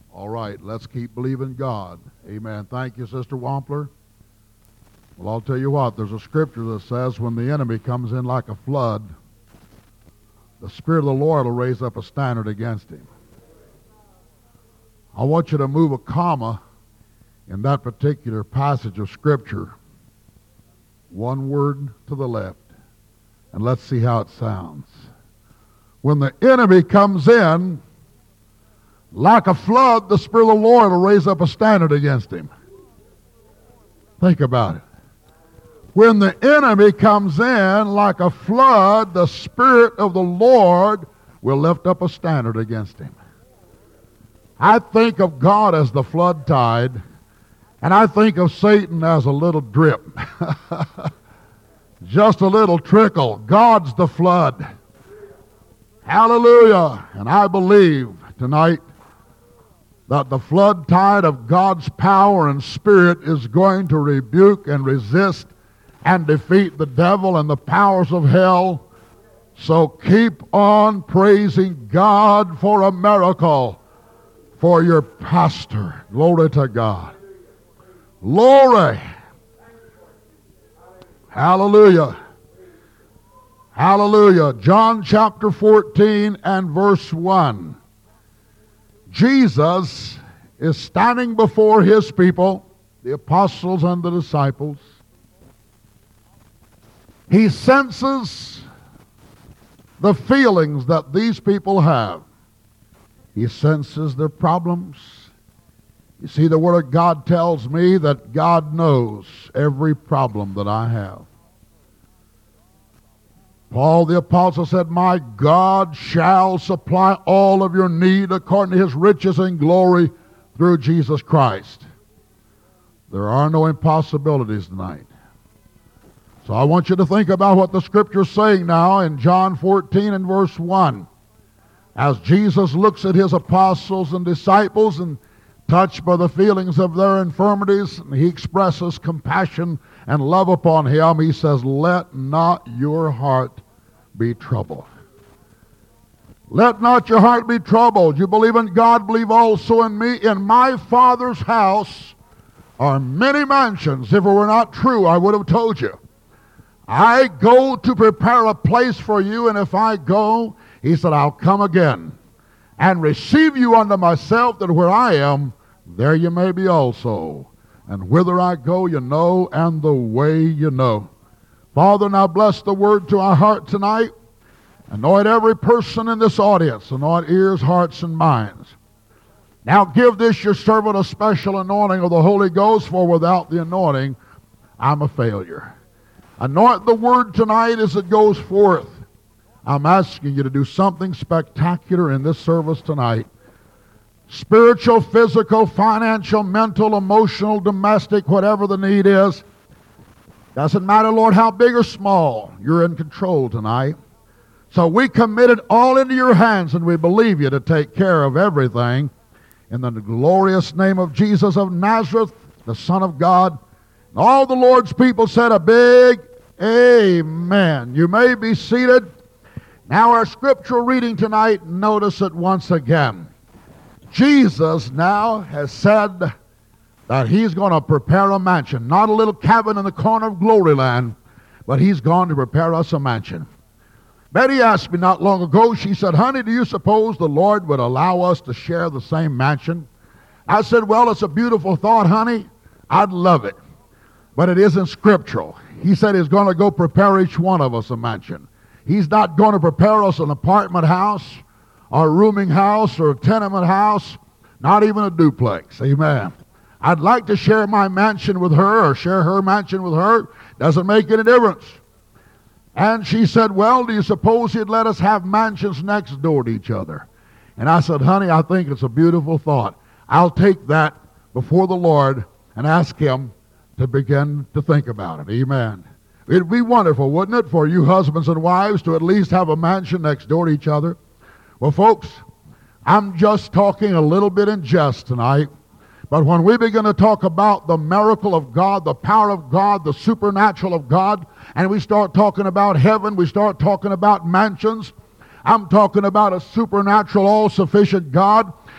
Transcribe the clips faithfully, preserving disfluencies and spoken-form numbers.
All right, let's keep believing God. Amen. Thank you, Sister Wampler. Well, I'll tell you what, there's a scripture that says when the enemy comes in like a flood, the Spirit of the Lord will raise up a standard against him. I want you to move a comma in that particular passage of Scripture. One word to the left. And let's see how it sounds. When the enemy comes in, like a flood, the Spirit of the Lord will raise up a standard against him. Think about it. When the enemy comes in like a flood, the Spirit of the Lord will lift up a standard against him. I think of God as the flood tide, and I think of Satan as a little drip. Just a little trickle. God's the flood. Hallelujah. And I believe tonight that the flood tide of God's power and Spirit is going to rebuke and resist and defeat the devil and the powers of hell. So keep on praising God for a miracle for your pastor. Glory to God. Glory. Hallelujah. Hallelujah. John chapter fourteen and verse one. Jesus is standing before his people, the apostles and the disciples. He senses the feelings that these people have. He senses their problems. You see, the Word of God tells me that God knows every problem that I have. Paul the apostle said, "My God shall supply all of your need according to his riches and glory through Jesus Christ." There are no impossibilities tonight. So I want you to think about what the Scripture is saying now in John fourteen and verse one. As Jesus looks at his apostles and disciples and touched by the feelings of their infirmities, and he expresses compassion and love upon him, he says, "Let not your heart be troubled." Let not your heart be troubled. You believe in God, believe also in me. In my Father's house are many mansions. If it were not true, I would have told you. I go to prepare a place for you, and if I go, he said, I'll come again and receive you unto myself, that where I am, there you may be also. And whither I go, you know, and the way you know. Father, now bless the word to our heart tonight. Anoint every person in this audience. Anoint ears, hearts, and minds. Now give this your servant a special anointing of the Holy Ghost, for without the anointing, I'm a failure. Anoint the word tonight as it goes forth. I'm asking you to do something spectacular in this service tonight. Spiritual, physical, financial, mental, emotional, domestic, whatever the need is. Doesn't matter, Lord, how big or small. You're in control tonight. So we commit it all into your hands, and we believe you to take care of everything. In the glorious name of Jesus of Nazareth, the Son of God. And all the Lord's people said a big amen. You may be seated. Now our scriptural reading tonight, notice it once again. Jesus now has said that he's going to prepare a mansion. Not a little cabin in the corner of Glory Land, but he's going to prepare us a mansion. Betty asked me not long ago, she said, "Honey, do you suppose the Lord would allow us to share the same mansion?" I said, "Well, it's a beautiful thought, honey. I'd love it. But it isn't scriptural." He said he's going to go prepare each one of us a mansion. He's not going to prepare us an apartment house or a rooming house or a tenement house, not even a duplex. Amen. I'd like to share my mansion with her or share her mansion with her. Doesn't make any difference. And she said, "Well, do you suppose he'd let us have mansions next door to each other?" And I said, "Honey, I think it's a beautiful thought. I'll take that before the Lord and ask him to begin to think about it." Amen. It'd be wonderful, wouldn't it, for you husbands and wives to at least have a mansion next door to each other? Well, folks, I'm just talking a little bit in jest tonight. But when we begin to talk about the miracle of God, the power of God, the supernatural of God, and we start talking about heaven, we start talking about mansions, I'm talking about a supernatural, all-sufficient God.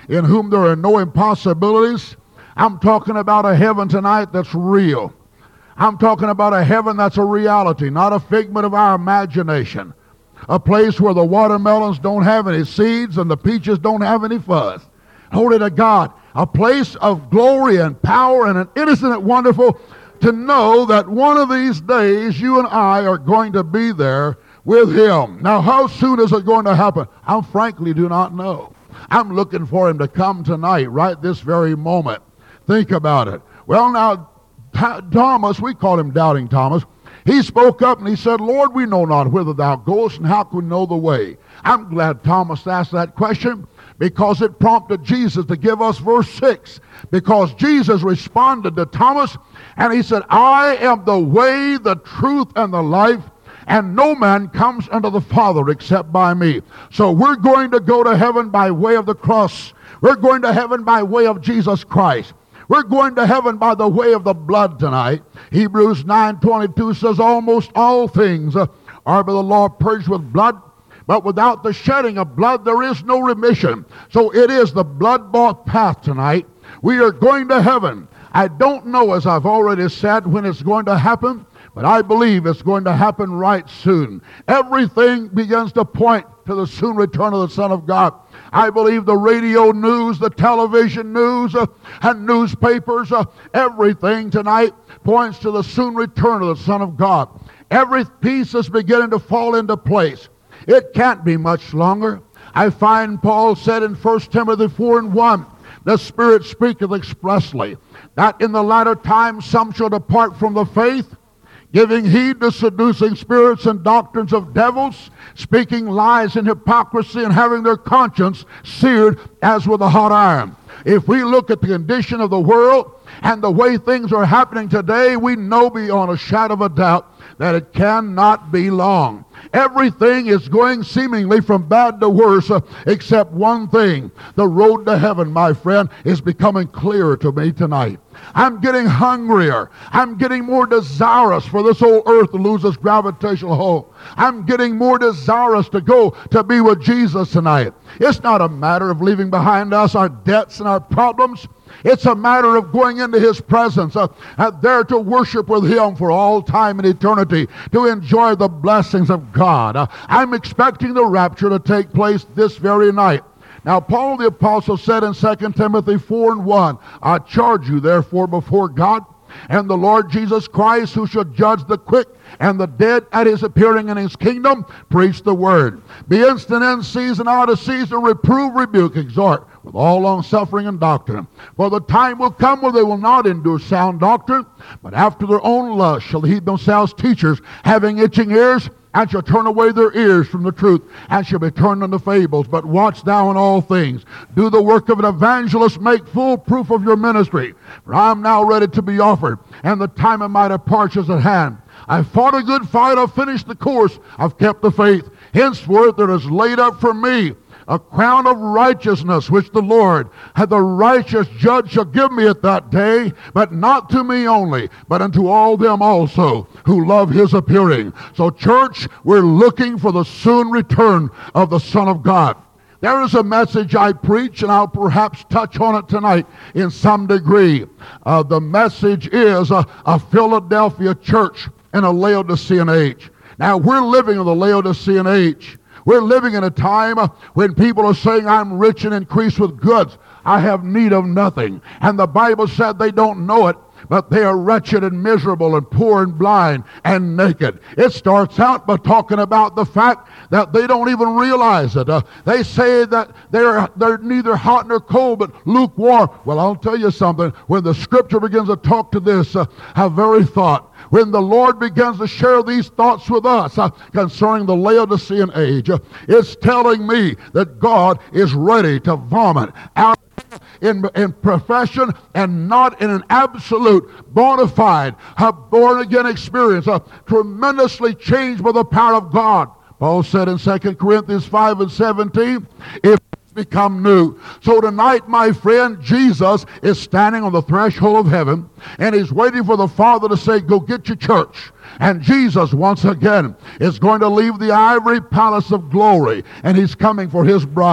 in whom there are no impossibilities. I'm talking about a heaven tonight that's real. I'm talking about a heaven that's a reality, not a figment of our imagination. A place where the watermelons don't have any seeds and the peaches don't have any fuzz. Holy to God. A place of glory and power, and an innocent and wonderful to know that one of these days you and I are going to be there with Him. Now, how soon is it going to happen? I frankly do not know. I'm looking for Him to come tonight, right this very moment. Think about it. Well, now, Thomas, we call him Doubting Thomas, he spoke up and he said, Lord, we know not whither thou goest, and how can we know the way? I'm glad Thomas asked that question, because it prompted Jesus to give us verse six. Because Jesus responded to Thomas, and he said, I am the way, the truth, and the life, and no man comes unto the Father except by me. So we're going to go to heaven by way of the cross. We're going to heaven by way of Jesus Christ. We're going to heaven by the way of the blood tonight. Hebrews nine twenty-two says, almost all things are by the law purged with blood, but without the shedding of blood there is no remission. So it is the blood-bought path tonight. We are going to heaven. I don't know, as I've already said, when it's going to happen, but I believe it's going to happen right soon. Everything begins to point to the soon return of the Son of God. I believe the radio news, the television news, uh, and newspapers, uh, everything tonight points to the soon return of the Son of God. Every piece is beginning to fall into place. It can't be much longer. I find Paul said in First Timothy four and one, the Spirit speaketh expressly, that in the latter times some shall depart from the faith, giving heed to seducing spirits and doctrines of devils, speaking lies and hypocrisy, and having their conscience seared as with a hot iron. If we look at the condition of the world and the way things are happening today, we know beyond a shadow of a doubt that it cannot be long. Everything is going seemingly from bad to worse, uh, except one thing. The road to heaven, my friend, is becoming clearer to me tonight. I'm getting hungrier. I'm getting more desirous for this old earth to lose its gravitational hold. I'm getting more desirous to go to be with Jesus tonight. It's not a matter of leaving behind us our debts and our problems. It's a matter of going into His presence, uh, and there to worship with Him for all time and eternity, to enjoy the blessings of God. Uh, I'm expecting the rapture to take place this very night. Now, Paul the Apostle said in Second Timothy four and one, I charge you therefore before God and the Lord Jesus Christ, who shall judge the quick and the dead at His appearing in His kingdom, preach the word. Be instant in season, out of season, reprove, rebuke, exhort, with all longsuffering and doctrine. For the time will come where they will not endure sound doctrine, but after their own lust shall heed themselves teachers, having itching ears, and shall turn away their ears from the truth, and shall be turned unto fables. But watch thou in all things. Do the work of an evangelist, make full proof of your ministry. For I am now ready to be offered, and the time of my departure is at hand. I've fought a good fight, I've finished the course, I've kept the faith. Henceforth there is laid up for me a crown of righteousness, which the Lord, the righteous judge, shall give me at that day, but not to me only, but unto all them also who love His appearing. So, church, we're looking for the soon return of the Son of God. There is a message I preach, and I'll perhaps touch on it tonight in some degree. Uh, the message is a, a Philadelphia church in a Laodicean age. Now, we're living in the Laodicean age. We're living in a time when people are saying, I'm rich and increased with goods. I have need of nothing. And the Bible said they don't know it, but they are wretched and miserable and poor and blind and naked. It starts out by talking about the fact that they don't even realize it. Uh, they say that they're, they're neither hot nor cold, but lukewarm. Well, I'll tell you something. When the Scripture begins to talk to this uh, very thought, when the Lord begins to share these thoughts with us uh, concerning the Laodicean age, uh, it's telling me that God is ready to vomit out in, in profession and not in an absolute, bona fide, uh, born-again experience, uh, tremendously changed by the power of God. Paul said in Second Corinthians five and seventeen, if become new. So tonight, my friend, Jesus is standing on the threshold of heaven, and He's waiting for the Father to say, go get your church. And Jesus, once again, is going to leave the ivory palace of glory, and He's coming for His bride.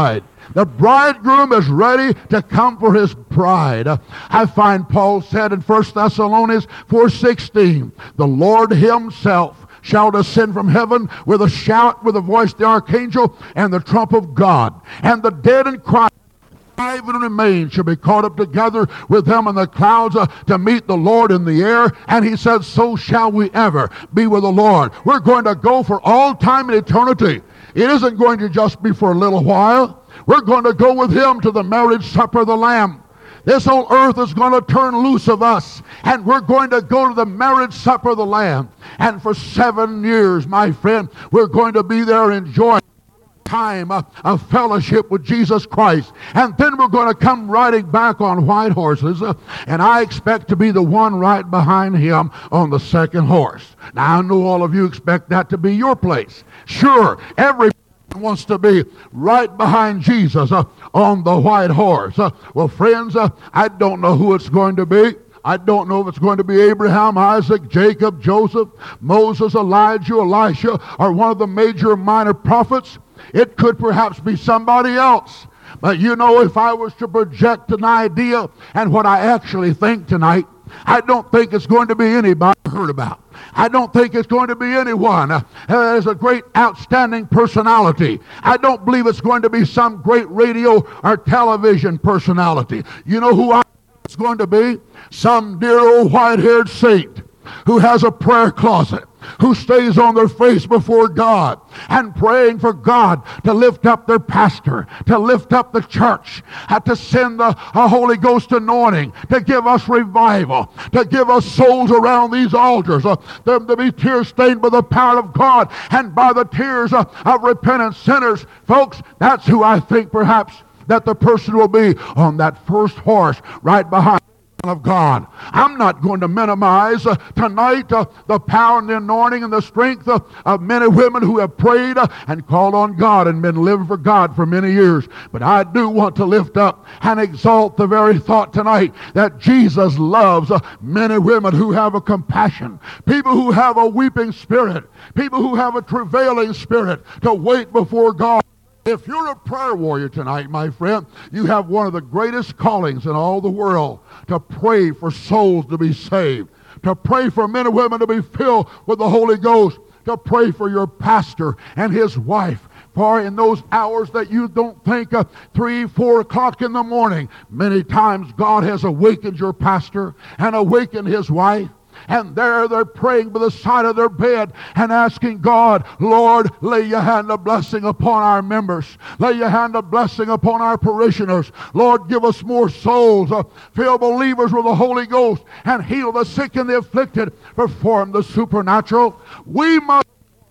The bridegroom is ready to come for his bride. I find Paul said in First Thessalonians four sixteen, the Lord himself shall descend from heaven with a shout, with the voice of the archangel, and the trump of God. And the dead in Christ alive and remain shall be caught up together with them in the clouds uh, to meet the Lord in the air. And he said, so shall we ever be with the Lord. We're going to go for all time and eternity. It isn't going to just be for a little while. We're going to go with him to the marriage supper of the Lamb. This whole earth is going to turn loose of us, and we're going to go to the marriage supper of the Lamb. And for seven years, my friend, we're going to be there enjoying time of, of fellowship with Jesus Christ. And then we're going to come riding back on white horses, uh, and I expect to be the one right behind him on the second horse. Now, I know all of you expect that to be your place. Sure, every wants to be right behind Jesus uh, on the white horse. Uh, well, friends, uh, I don't know who it's going to be. I don't know if it's going to be Abraham, Isaac, Jacob, Joseph, Moses, Elijah, Elisha, or one of the major and minor prophets. It could perhaps be somebody else. But you know, if I was to project an idea and what I actually think tonight, I don't think it's going to be anybody I heard about. I don't think it's going to be anyone uh, has a great outstanding personality. I don't believe it's going to be some great radio or television personality. You know who I think it's going to be? Some dear old white-haired saint who has a prayer closet, who stays on their face before God and praying for God to lift up their pastor, to lift up the church, uh, to send the uh, Holy Ghost anointing, to give us revival, to give us souls around these altars, uh, them to be tear-stained by the power of God and by the tears uh, of repentant sinners. Folks, that's who I think perhaps that the person will be on that first horse right behind of God. I'm not going to minimize uh, tonight uh, the power and the anointing and the strength uh, of men and women who have prayed uh, and called on God and been living for God for many years. But I do want to lift up and exalt the very thought tonight that Jesus loves uh, men and women who have a compassion, people who have a weeping spirit, people who have a travailing spirit to wait before God. If you're a prayer warrior tonight, my friend, you have one of the greatest callings in all the world, to pray for souls to be saved, to pray for men and women to be filled with the Holy Ghost, to pray for your pastor and his wife. For in those hours that you don't think of, three, four o'clock in the morning, many times God has awakened your pastor and awakened his wife. And there they're praying by the side of their bed and asking God, Lord, lay your hand of blessing upon our members. Lay your hand of blessing upon our parishioners. Lord, give us more souls. Uh, fill believers with the Holy Ghost and heal the sick and the afflicted. Perform the supernatural. We must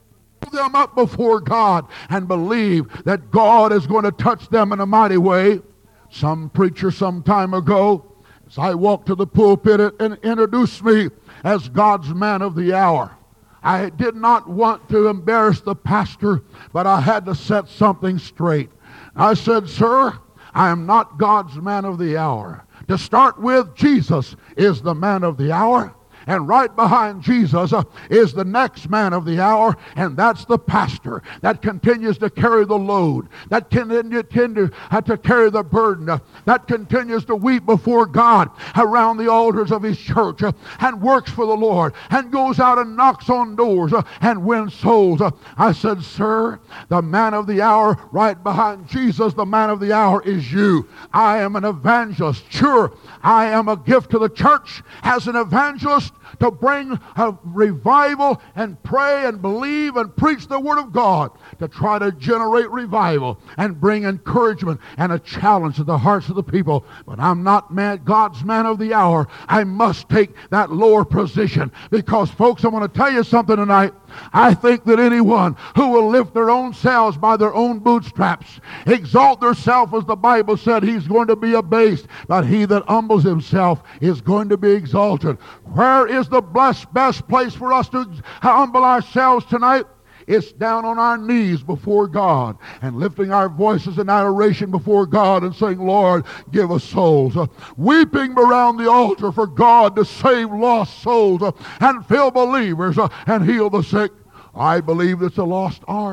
them up before God and believe that God is going to touch them in a mighty way. Some preacher some time ago, as I walked to the pulpit and introduced me as God's man of the hour. I did not want to embarrass the pastor, but I had to set something straight. I said, sir, I am not God's man of the hour. To start with, Jesus is the man of the hour. And right behind Jesus uh, is the next man of the hour, and that's the pastor that continues to carry the load, that continues to, uh, to carry the burden, uh, that continues to weep before God around the altars of his church, uh, and works for the Lord, and goes out and knocks on doors uh, and wins souls. Uh, I said, sir, the man of the hour right behind Jesus, the man of the hour is you. I am an evangelist. Sure, I am a gift to the church as an evangelist, to bring a revival and pray and believe and preach the Word of God, to try to generate revival and bring encouragement and a challenge to the hearts of the people. But I'm not man, God's man of the hour. I must take that lower position because, folks, I want to tell you something tonight. I think that anyone who will lift their own selves by their own bootstraps, exalt theirself as the Bible said, he's going to be abased. But he that humbles himself is going to be exalted. Where is the blessed, best place for us to humble ourselves tonight? It's down on our knees before God and lifting our voices in adoration before God and saying, Lord, give us souls. Uh, weeping around the altar for God to save lost souls uh, and fill believers uh, and heal the sick. I believe it's a lost art.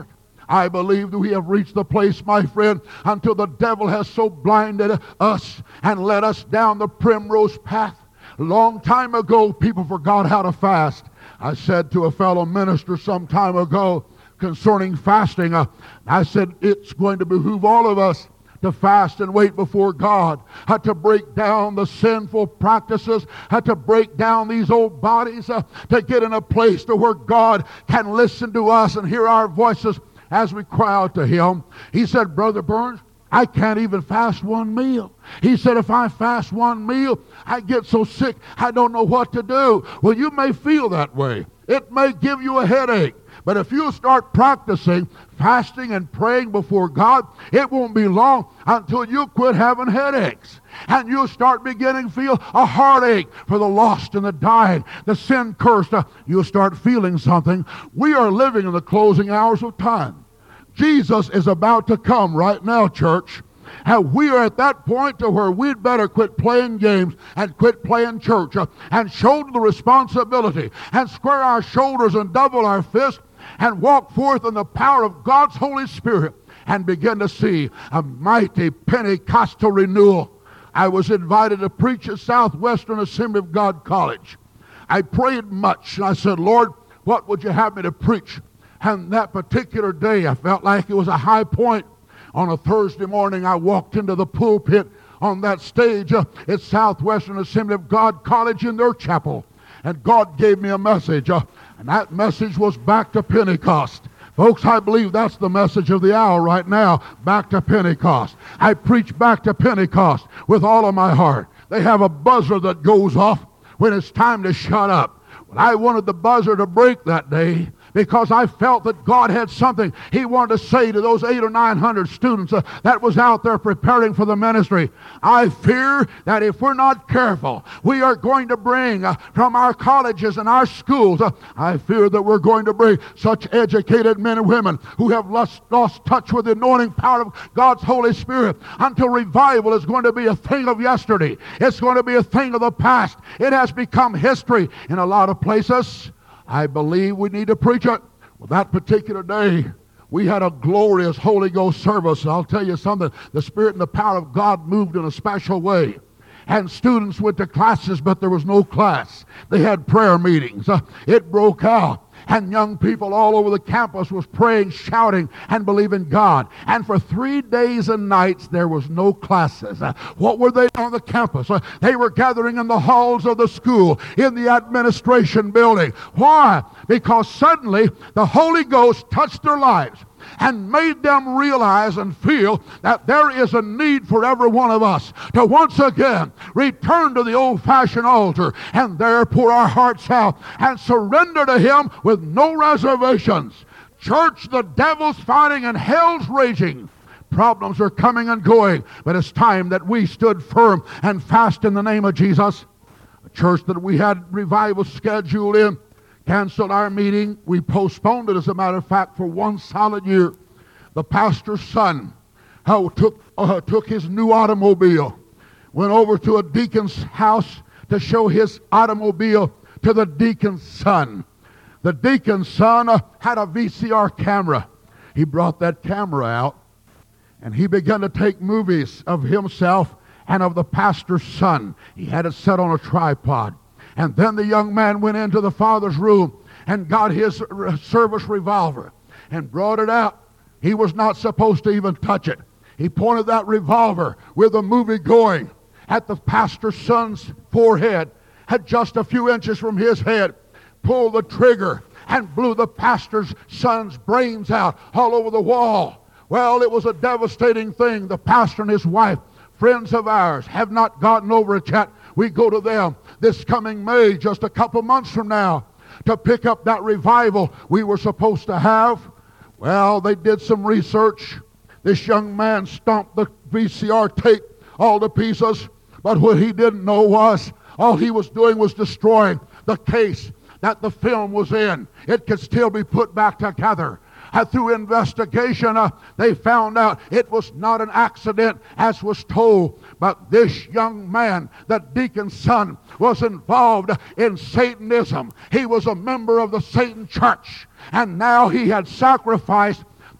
I believe that we have reached the place, my friend, until the devil has so blinded us and led us down the primrose path. A long time ago, people forgot how to fast. I said to a fellow minister some time ago concerning fasting, uh, I said it's going to behoove all of us to fast and wait before God, uh, to break down the sinful practices, uh, to break down these old bodies, uh, to get in a place to where God can listen to us and hear our voices as we cry out to Him. He said, Brother Burns, I can't even fast one meal. He said, if I fast one meal, I get so sick, I don't know what to do. Well, you may feel that way. It may give you a headache. But if you start practicing fasting and praying before God, it won't be long until you quit having headaches. And you'll start beginning to feel a heartache for the lost and the dying, the sin cursed. Uh, you'll start feeling something. We are living in the closing hours of time. Jesus is about to come right now, church. And we are at that point to where we'd better quit playing games and quit playing church uh, and shoulder the responsibility and square our shoulders and double our fists and walk forth in the power of God's Holy Spirit and begin to see a mighty Pentecostal renewal. I was invited to preach at Southwestern Assembly of God College. I prayed much, and I said, Lord, what would you have me to preach? And that particular day, I felt like it was a high point. On a Thursday morning, I walked into the pulpit on that stage uh, at Southwestern Assembly of God College in their chapel. And God gave me a message, uh, and that message was back to Pentecost. Folks, I believe that's the message of the hour right now, back to Pentecost. I preach back to Pentecost with all of my heart. They have a buzzer that goes off when it's time to shut up. Well, I wanted the buzzer to break that day, because I felt that God had something He wanted to say to those eight or nine hundred students uh, that was out there preparing for the ministry. I fear that if we're not careful, we are going to bring uh, from our colleges and our schools, uh, I fear that we're going to bring such educated men and women who have lost, lost touch with the anointing power of God's Holy Spirit until revival is going to be a thing of yesterday. It's going to be a thing of the past. It has become history in a lot of places. I believe we need to preach it. Well, that particular day, we had a glorious Holy Ghost service. I'll tell you something. The Spirit and the power of God moved in a special way. And students went to classes, but there was no class. They had prayer meetings. Uh, it broke out. And young people all over the campus was praying, shouting, and believing God. And for three days and nights, there was no classes. Uh, what were they on the campus? Uh, they were gathering in the halls of the school, in the administration building. Why? Because suddenly the Holy Ghost touched their lives and made them realize and feel that there is a need for every one of us to once again return to the old-fashioned altar and there pour our hearts out and surrender to Him with no reservations. Church, the devil's fighting and hell's raging. Problems are coming and going, but it's time that we stood firm and fast in the name of Jesus. A church that we had revival scheduled in canceled our meeting. We postponed it, as a matter of fact, for one solid year. The pastor's son uh, took, uh, took his new automobile, went over to a deacon's house to show his automobile to the deacon's son. The deacon's son uh, had a V C R camera. He brought that camera out, and he began to take movies of himself and of the pastor's son. He had it set on a tripod. And then the young man went into the father's room and got his service revolver and brought it out. He was not supposed to even touch it. He pointed that revolver with the movie going at the pastor's son's forehead, at just a few inches from his head, pulled the trigger and blew the pastor's son's brains out all over the wall. Well, it was a devastating thing. The pastor and his wife, friends of ours, have not gotten over it yet. We go to them this coming May, just a couple months from now, to pick up that revival we were supposed to have. Well, they did some research. This young man stomped the V C R tape all to pieces, but what he didn't know was all he was doing was destroying the case that the film was in. It could still be put back together. And through investigation, uh, they found out it was not an accident, as was told. But this young man, the deacon's son, was involved in Satanism. He was a member of the Satan church. And now he had sacrificed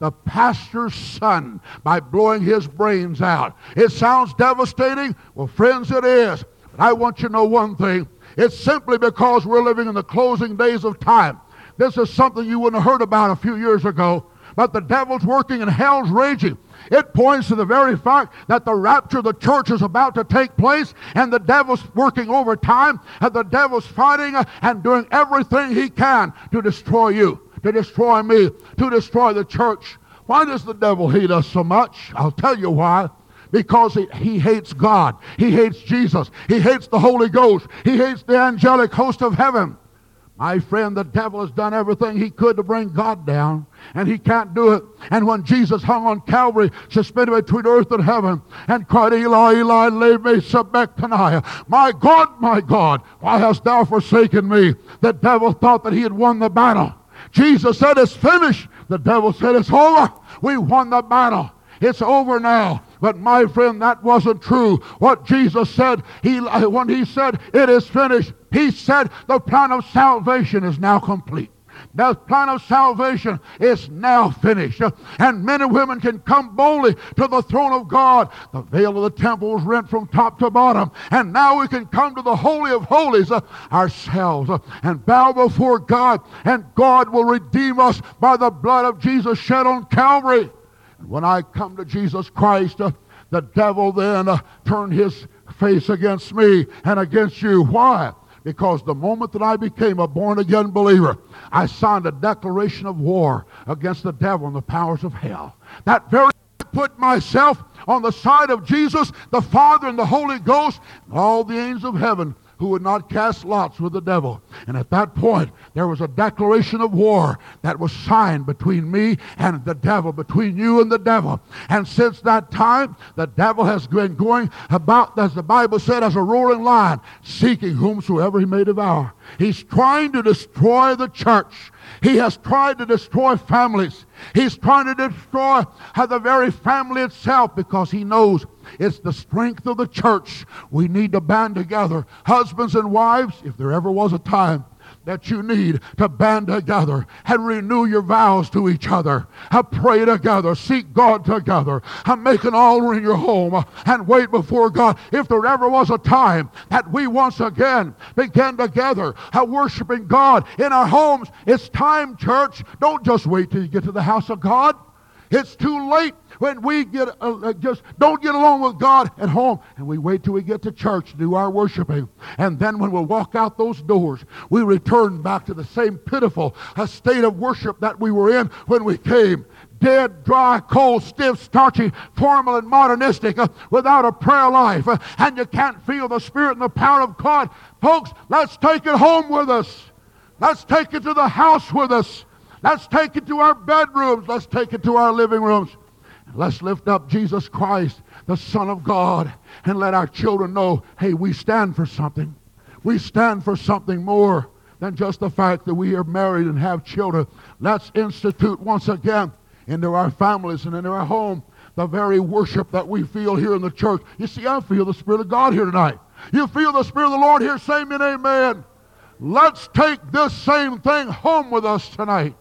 the pastor's son by blowing his brains out. It sounds devastating. Well, friends, it is. But I want you to know one thing. It's simply because we're living in the closing days of time. This is something you wouldn't have heard about a few years ago. But the devil's working and hell's raging. It points to the very fact that the rapture of the church is about to take place, and the devil's working overtime, and the devil's fighting uh, and doing everything he can to destroy you, to destroy me, to destroy the church. Why does the devil hate us so much? I'll tell you why. Because he, he hates God. He hates Jesus. He hates the Holy Ghost. He hates the angelic host of heaven. My friend, the devil has done everything he could to bring God down, and he can't do it. And when Jesus hung on Calvary, suspended between earth and heaven, and cried, Eli, Eli, lema sabachthani, my God, my God, why hast thou forsaken me? The devil thought that he had won the battle. Jesus said, it's finished. The devil said, it's over. We won the battle. It's over now. But my friend, that wasn't true. What Jesus said, he, when he said, it is finished, he said the plan of salvation is now complete. The plan of salvation is now finished. And men and women can come boldly to the throne of God. The veil of the temple was rent from top to bottom. And now we can come to the Holy of Holies uh, ourselves uh, and bow before God. And God will redeem us by the blood of Jesus shed on Calvary. When I come to Jesus Christ, uh, the devil then uh, turned his face against me and against you. Why? Because the moment that I became a born-again believer, I signed a declaration of war against the devil and the powers of hell. That very I put myself on the side of Jesus, the Father and the Holy Ghost, and all the angels of heaven who would not cast lots with the devil. And at that point, there was a declaration of war that was signed between me and the devil, between you and the devil. And since that time, the devil has been going about, as the Bible said, as a roaring lion, seeking whomsoever he may devour. He's trying to destroy the church. He has tried to destroy families. He's trying to destroy the very family itself, because he knows it's the strength of the church. We need to band together. Husbands and wives, if there ever was a time that you need to band together and renew your vows to each other, uh, pray together, seek God together, uh, make an altar in your home uh, and wait before God. If there ever was a time that we once again begin together uh, worshiping God in our homes, it's time, church. Don't just wait till you get to the house of God. It's too late when we get uh, just don't get along with God at home, and we wait till we get to church to do our worshiping. And then when we walk out those doors, we return back to the same pitiful uh, state of worship that we were in when we came. Dead, dry, cold, stiff, starchy, formal, and modernistic, uh, without a prayer life, uh, and you can't feel the Spirit and the power of God. Folks, let's take it home with us. Let's take it to the house with us. Let's take it to our bedrooms. Let's take it to our living rooms. Let's lift up Jesus Christ, the Son of God, and let our children know, hey, we stand for something. We stand for something more than just the fact that we are married and have children. Let's institute once again into our families and into our home the very worship that we feel here in the church. You see, I feel the Spirit of God here tonight. You feel the Spirit of the Lord here? Say amen, amen. Let's take this same thing home with us tonight.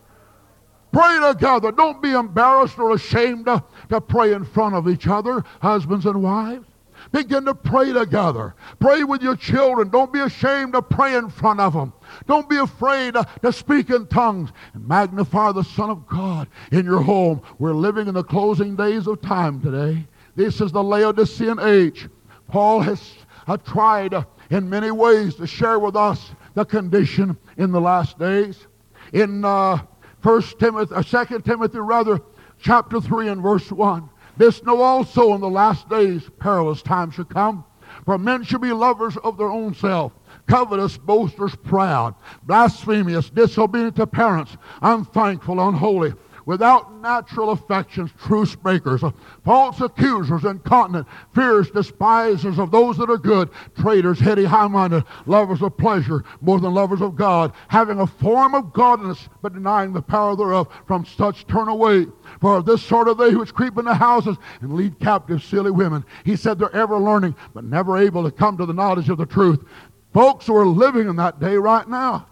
Pray together. Don't be embarrassed or ashamed to, to pray in front of each other, husbands and wives. Begin to pray together. Pray with your children. Don't be ashamed to pray in front of them. Don't be afraid to, to speak in tongues. And magnify the Son of God in your home. We're living in the closing days of time today. This is the Laodicean age. Paul has uh, tried uh, in many ways to share with us the condition in the last days. In uh, First Timothy, or Second Timothy, rather, chapter three and verse one. This know also in the last days perilous times shall come. For men shall be lovers of their own self, covetous, boasters, proud, blasphemous, disobedient to parents, unthankful, unholy, without natural affections, truce breakers, false accusers, incontinent, fierce, despisers of those that are good, traitors, heady, high-minded, lovers of pleasure more than lovers of God, having a form of godliness, but denying the power thereof. From such turn away. For this sort of they which creep into houses and lead captive silly women. He said they're ever learning, but never able to come to the knowledge of the truth. Folks who are living in that day right now.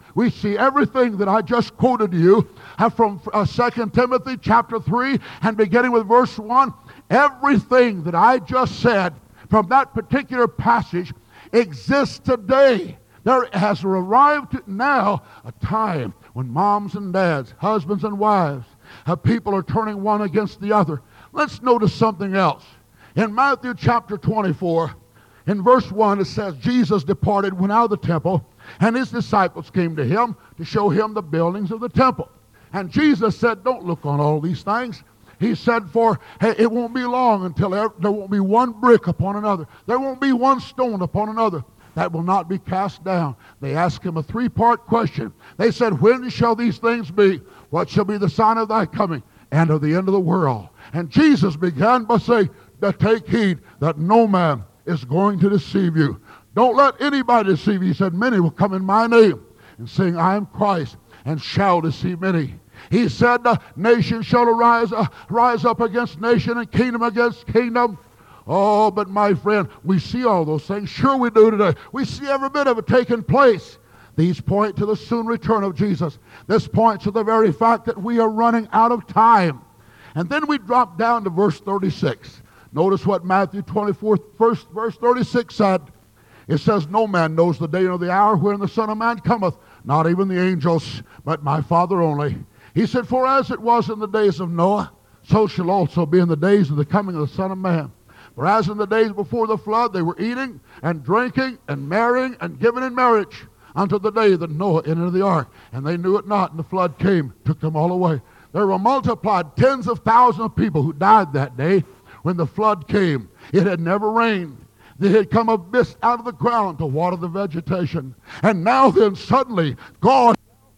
We see everything that I just quoted to you uh, from uh, Second Timothy chapter three and beginning with verse one. Everything that I just said from that particular passage exists today. There has arrived now a time when moms and dads, husbands and wives, uh, people are turning one against the other. Let's notice something else. In Matthew chapter twenty-four, in verse one, it says, Jesus departed, went out of the temple, and his disciples came to him to show him the buildings of the temple. And Jesus said, don't look on all these things. He said, for hey, it won't be long until there, there won't be one brick upon another. There won't be one stone upon another that will not be cast down. They asked him a three-part question. They said, when shall these things be? What shall be the sign of thy coming and of the end of the world? And Jesus began by saying, take heed that no man is going to deceive you. Don't let anybody deceive you. He said, many will come in my name and saying, I am Christ, and shall deceive many. He said, uh, nation shall arise, uh, rise up against nation and kingdom against kingdom. Oh, but my friend, we see all those things. Sure we do today. We see every bit of it taking place. These point to the soon return of Jesus. This points to the very fact that we are running out of time. And then we drop down to verse thirty-six. Notice what Matthew twenty-four, verse, verse thirty-six said. It says, no man knows the day nor the hour wherein the Son of Man cometh, not even the angels, but my Father only. He said, for as it was in the days of Noah, so shall also be in the days of the coming of the Son of Man. For as in the days before the flood, they were eating and drinking and marrying and giving in marriage unto the day that Noah entered the ark. And they knew it not, and the flood came, took them all away. There were multiplied tens of thousands of people who died that day when the flood came. It had never rained. There had come a mist out of the ground to water the vegetation. And now then, suddenly, God,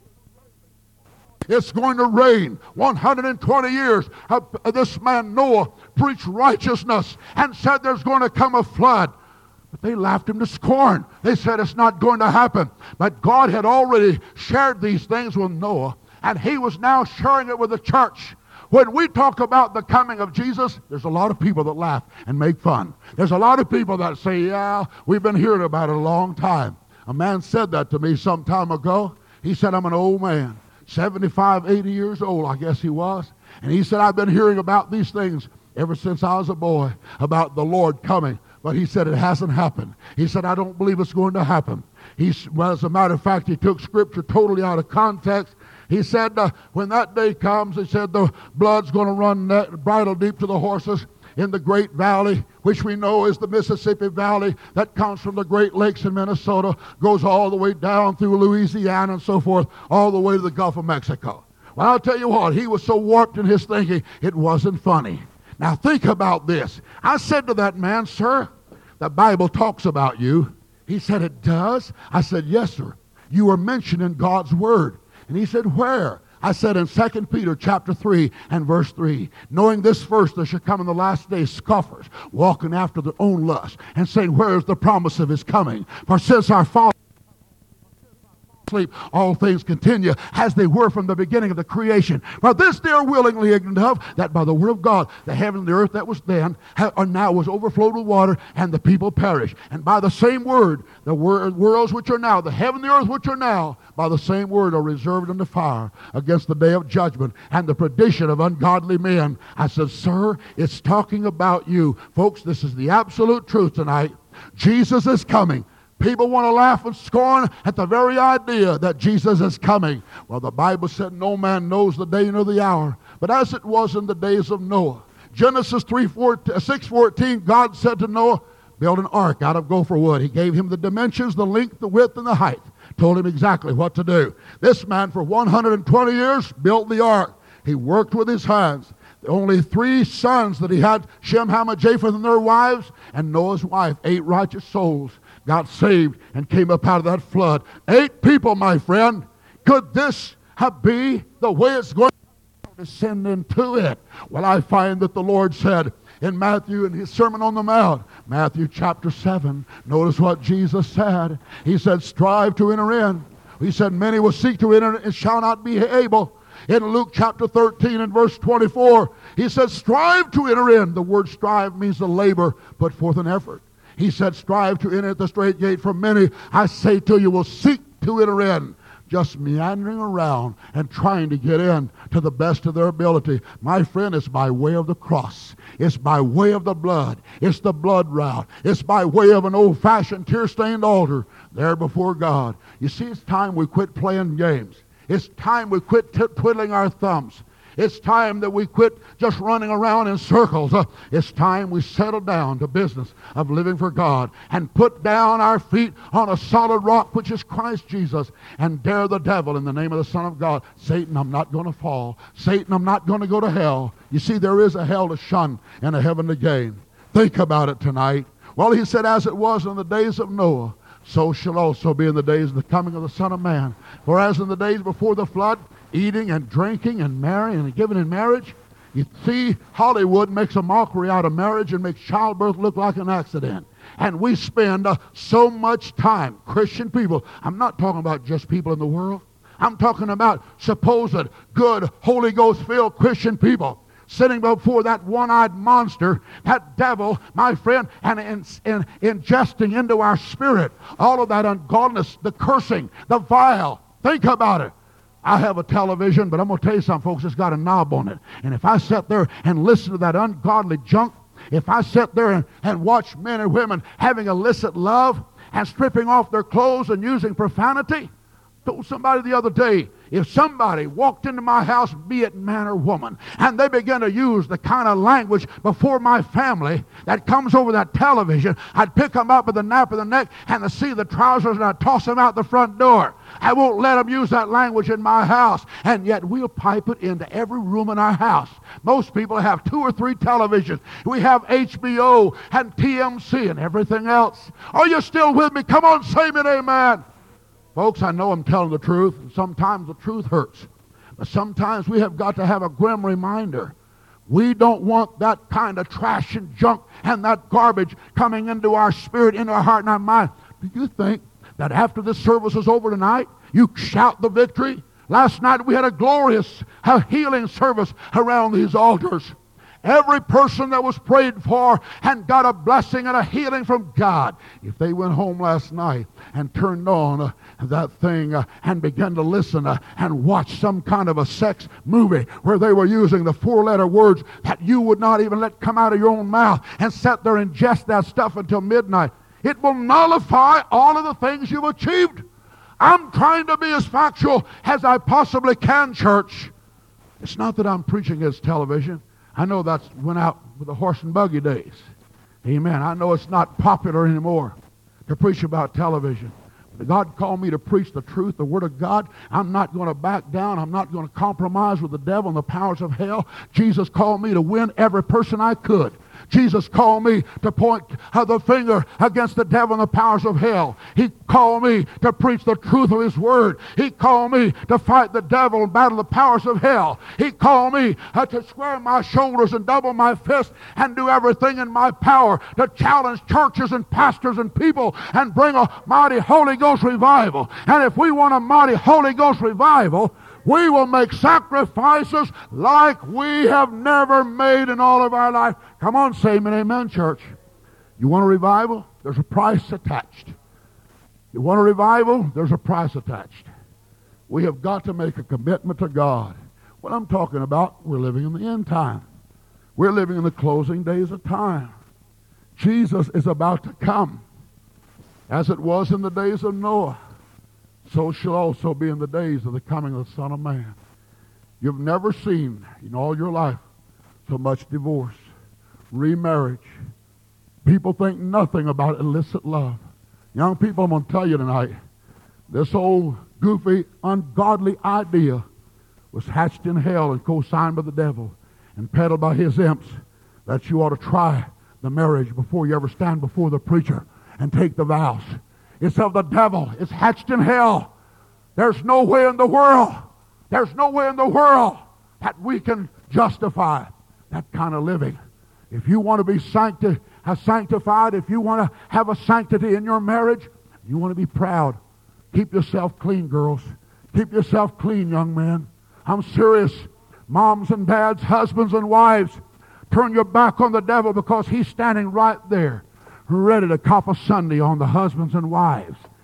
it's going to rain. one hundred twenty years, uh, this man Noah preached righteousness and said there's going to come a flood. But they laughed him to scorn. They said it's not going to happen. But God had already shared these things with Noah, and he was now sharing it with the church. When we talk about the coming of Jesus, there's a lot of people that laugh and make fun. There's a lot of people that say, yeah, we've been hearing about it a long time. A man said that to me some time ago. He said, I'm an old man, seventy-five, eighty years old, I guess he was. And he said, I've been hearing about these things ever since I was a boy, about the Lord coming. But he said, it hasn't happened. He said, I don't believe it's going to happen. He, well, as a matter of fact, he took Scripture totally out of context. He said, uh, when that day comes, he said, the blood's going to run net, bridle deep to the horses in the great valley, which we know is the Mississippi Valley, that comes from the Great Lakes in Minnesota, goes all the way down through Louisiana and so forth, all the way to the Gulf of Mexico. Well, I'll tell you what, he was so warped in his thinking, it wasn't funny. Now think about this. I said to that man, sir, the Bible talks about you. He said, it does? I said, yes, sir. You are mentioned in God's Word. And he said, where? I said in Second Peter chapter three and verse three, knowing this first, there shall come in the last days scoffers, walking after their own lust, and saying, where is the promise of his coming? For since our fathers sleep, all things continue as they were from the beginning of the creation. For this they are willingly ignorant of, that by the word of God, the heaven and the earth that was then, ha- are now was overflowed with water, and the people perish. And by the same word, the wor- worlds which are now, the heaven and the earth which are now, by the same word are reserved unto fire against the day of judgment and the perdition of ungodly men. I said, sir, it's talking about you. Folks, this is the absolute truth tonight. Jesus is coming. People want to laugh and scorn at the very idea that Jesus is coming. Well, the Bible said no man knows the day nor the hour. But as it was in the days of Noah, Genesis three, six fourteen, God said to Noah, build an ark out of gopher wood. He gave him the dimensions, the length, the width, and the height. Told him exactly what to do. This man for one hundred twenty years built the ark. He worked with his hands. The only three sons that he had, Shem, Ham, and Japheth, and their wives, and Noah's wife, eight righteous souls, got saved and came up out of that flood. Eight people, my friend. Could this be the way it's going to descend into it? Well, I find that the Lord said in Matthew, in his Sermon on the Mount, Matthew chapter seven, notice what Jesus said. He said, strive to enter in. He said, many will seek to enter and shall not be able. In Luke chapter thirteen and verse twenty-four, he said, strive to enter in. The word strive means to labor, put forth an effort. He said, strive to enter at the straight gate, for many, I say to you, will seek to enter in. just meandering around and trying to get in to the best of their ability. My friend, it's by way of the cross. It's by way of the blood. It's the blood route. It's by way of an old-fashioned tear-stained altar there before God. You see, it's time we quit playing games. It's time we quit t- twiddling our thumbs. It's time that we quit just running around in circles. Uh, it's time we settle down to business of living for God and put down our feet on a solid rock, which is Christ Jesus, and dare the devil in the name of the Son of God. Satan, I'm not going to fall. Satan, I'm not going to go to hell. You see, there is a hell to shun and a heaven to gain. Think about it tonight. Well, he said, as it was in the days of Noah, so shall also be in the days of the coming of the Son of Man. For as in the days before the flood, eating and drinking and marrying and giving in marriage. You see, Hollywood makes a mockery out of marriage and makes childbirth look like an accident. And we spend uh, so much time, Christian people, I'm not talking about just people in the world. I'm talking about supposed good, Holy Ghost-filled Christian people sitting before that one-eyed monster, that devil, my friend, and in, in, ingesting into our spirit all of that ungodliness, the cursing, the vile. Think about it. I have a television, but I'm going to tell you something, folks, it's got a knob on it. And if I sit there and listen to that ungodly junk, if I sit there and, and watch men and women having illicit love and stripping off their clothes and using profanity, told somebody the other day, if somebody walked into my house, be it man or woman, and they began to use the kind of language before my family that comes over that television, I'd pick them up by the nape of the neck and to see the trousers, and I'd toss them out the front door. I won't let them use that language in my house. And yet we'll pipe it into every room in our house. Most people have two or three televisions. We have H B O and T M C and everything else. Are you still with me? Come on, say it, amen. Folks, I know I'm telling the truth, and sometimes the truth hurts. But sometimes we have got to have a grim reminder. We don't want that kind of trash and junk and that garbage coming into our spirit, into our heart and our mind. Do you think that after this service is over tonight, you shout the victory? Last night we had a glorious a healing service around these altars. Every person that was prayed for and got a blessing and a healing from God, if they went home last night and turned on uh, that thing uh, and began to listen uh, and watch some kind of a sex movie where they were using the four-letter words that you would not even let come out of your own mouth, and sat there and ingest that stuff until midnight, it will nullify all of the things you've achieved. I'm trying to be as factual as I possibly can, church. It's not that I'm preaching against television. I know that's went out with the horse and buggy days. Amen. I know it's not popular anymore to preach about television. But God called me to preach the truth, the Word of God. I'm not going to back down. I'm not going to compromise with the devil and the powers of hell. Jesus called me to win every person I could. Jesus called me to point the finger against the devil and the powers of hell. He called me to preach the truth of His Word. He called me to fight the devil and battle the powers of hell. He called me uh, to square my shoulders and double my fists and do everything in my power to challenge churches and pastors and people and bring a mighty Holy Ghost revival. And if we want a mighty Holy Ghost revival, we will make sacrifices like we have never made in all of our life. Come on, say amen, amen, church. You want a revival? There's a price attached. You want a revival? There's a price attached. We have got to make a commitment to God. What I'm talking about, we're living in the end time. We're living in the closing days of time. Jesus is about to come. As it was in the days of Noah, so shall also be in the days of the coming of the Son of Man. You've never seen in all your life so much divorce, remarriage. People think nothing about illicit love. Young people, I'm going to tell you tonight, this old goofy, ungodly idea was hatched in hell and co-signed by the devil and peddled by his imps, that you ought to try the marriage before you ever stand before the preacher and take the vows. It's of the devil. It's hatched in hell. There's no way in the world, there's no way in the world that we can justify that kind of living. If you want to be sancti- sanctified, if you want to have a sanctity in your marriage, you want to be proud, keep yourself clean, girls. Keep yourself clean, young men. I'm serious. Moms and dads, husbands and wives, turn your back on the devil, because he's standing right there ready to cop a Sunday on the husbands and wives.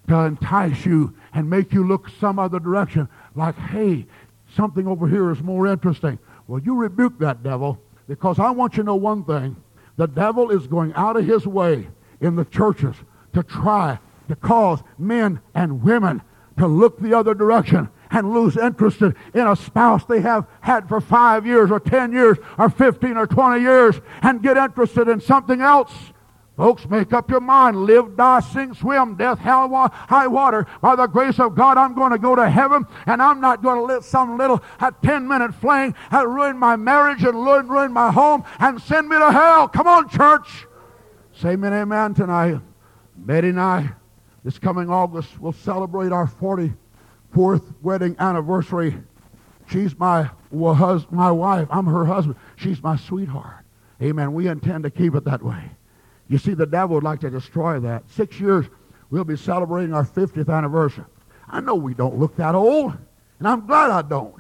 to entice you and make you look some other direction, like, hey, something over here is more interesting. Well, you rebuke that devil, because I want you to know one thing. The devil is going out of his way in the churches to try to cause men and women to look the other direction and lose interest in a spouse they have had for five years or ten years or fifteen or twenty years and get interested in something else. Folks, make up your mind. Live, die, sink, swim, death, hell, wa- high water. By the grace of God, I'm going to go to heaven, and I'm not going to let some little ten-minute fling that ruin my marriage and ruin, ruin my home and send me to hell. Come on, church. Say amen, amen tonight. Betty and I, this coming August, will celebrate our forty-fourth wedding anniversary. She's my, well, hus- my wife. I'm her husband. She's my sweetheart. Amen. We intend to keep it that way. You see, the devil would like to destroy that. Six years, we'll be celebrating our fiftieth anniversary. I know we don't look that old, and I'm glad I don't.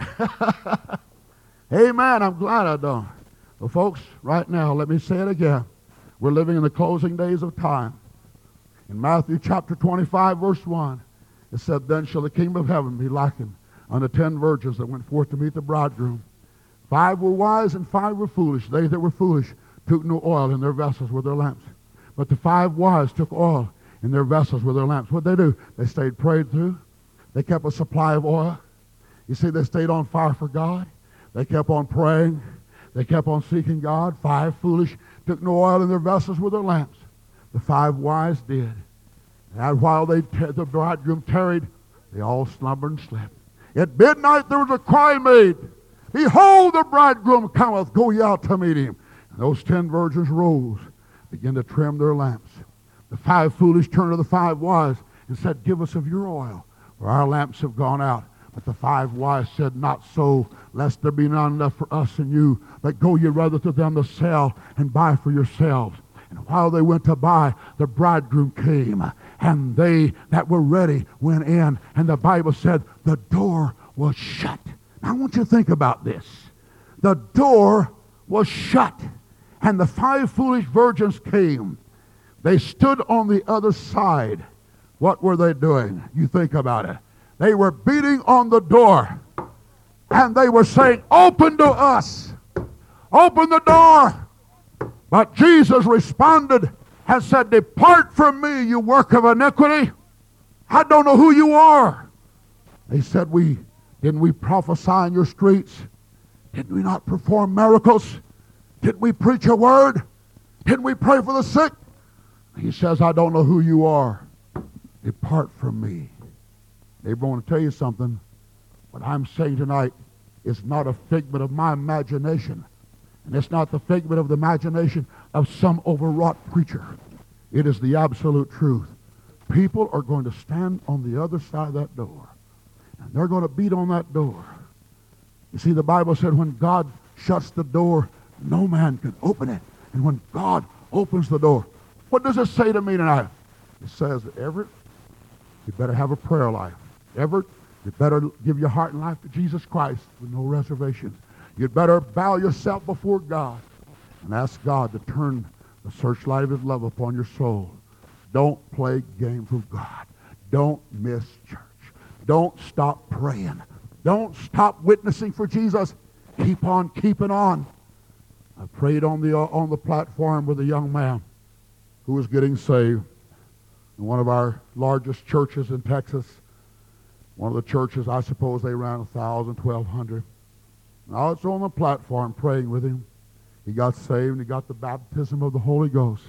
Amen, I'm glad I don't. Well, folks, right now, let me say it again. We're living in the closing days of time. In Matthew chapter twenty-five, verse one, it said, "Then shall the kingdom of heaven be likened unto ten virgins that went forth to meet the bridegroom. Five were wise and five were foolish. They that were foolish took no oil in their vessels with their lamps. But the five wise took oil in their vessels with their lamps." What did they do? They stayed prayed through. They kept a supply of oil. You see, they stayed on fire for God. They kept on praying. They kept on seeking God. Five foolish took no oil in their vessels with their lamps. The five wise did. And while they t- the bridegroom tarried, they all slumbered and slept. At midnight there was a cry made, "Behold, the bridegroom cometh, go ye out to meet him." And those ten virgins rose, began to trim their lamps. The five foolish turned to the five wise and said, "Give us of your oil, for our lamps have gone out." But the five wise said, "Not so, lest there be none left for us and you, but go ye rather to them to sell and buy for yourselves." And while they went to buy, the bridegroom came, and they that were ready went in, and the Bible said the door was shut. Now I want you to think about this. The door was shut, and the five foolish virgins came. They stood on the other side. What were they doing? You think about it. They were beating on the door, and they were saying, "Open to us. Open the door." But Jesus responded and said, "Depart from me, you work of iniquity. I don't know who you are." They said, "We didn't we prophesy in your streets? Did we not perform miracles? Did we preach a word? Didn't we pray for the sick?" He says, "I don't know who you are. Depart from me." Neighbor, I want to tell you something. What I'm saying tonight is not a figment of my imagination. And it's not the figment of the imagination of some overwrought preacher. It is the absolute truth. People are going to stand on the other side of that door. And they're going to beat on that door. You see, the Bible said when God shuts the door, no man can open it. And when God opens the door, what does it say to me tonight? It says, Everett, you better have a prayer life. Everett, you better give your heart and life to Jesus Christ with no reservations. You'd better bow yourself before God and ask God to turn the searchlight of his love upon your soul. Don't play games with God. Don't miss church. Don't stop praying. Don't stop witnessing for Jesus. Keep on keeping on. I prayed on the, uh, on the platform with a young man who was getting saved in one of our largest churches in Texas. One of the churches, I suppose they ran one thousand, twelve hundred. I was on the platform praying with him. He got saved and he got the baptism of the Holy Ghost.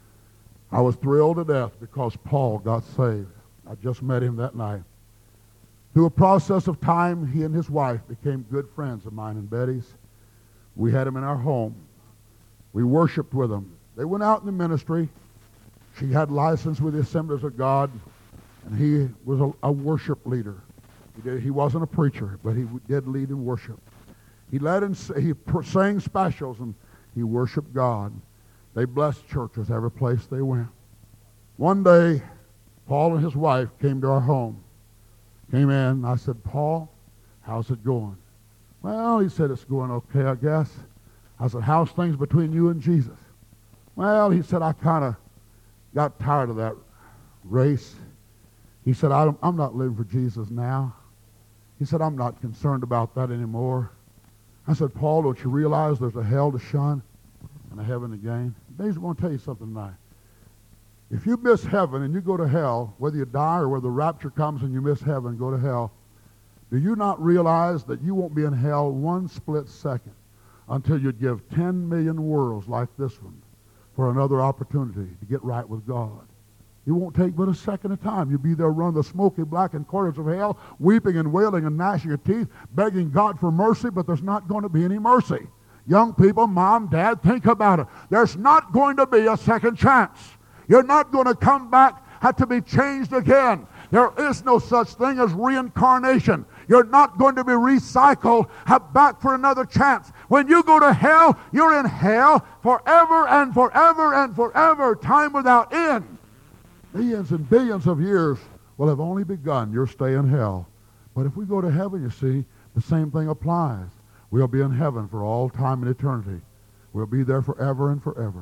I was thrilled to death because Paul got saved. I just met him that night. Through a process of time, he and his wife became good friends of mine and Betty's. We had him in our home. We worshiped with him. They went out in the ministry. She had license with the Assemblies of God, and he was a, a worship leader. He, did, he wasn't a preacher, but he did lead in worship. He led and he sang specials, and he worshiped God. They blessed churches every place they went. One day, Paul and his wife came to our home. Came in, I said, "Paul, how's it going?" "Well," he said, "it's going okay, I guess." I said, "How's things between you and Jesus?" "Well," he said, "I kind of got tired of that race." He said, I don't, I'm not living for Jesus now. He said, I'm not concerned about that anymore. I said, Paul, don't you realize there's a hell to shun and a heaven to gain? Dave's going to tell you something tonight. If you miss heaven and you go to hell, whether you die or whether the rapture comes and you miss heaven and go to hell, do you not realize that you won't be in hell one split second until you give ten million worlds like this one for another opportunity to get right with God? It won't take but a second of time. You'll be there running the smoky, blackened corridors of hell, weeping and wailing and gnashing your teeth, begging God for mercy, but there's not going to be any mercy. Young people, mom, dad, think about it. There's not going to be a second chance. You're not going to come back, have to be changed again. There is no such thing as reincarnation. You're not going to be recycled, have back for another chance. When you go to hell, you're in hell forever and forever and forever, time without end. Millions and billions of years will have only begun your stay in hell. But if we go to heaven, you see, the same thing applies. We'll be in heaven for all time and eternity. We'll be there forever and forever.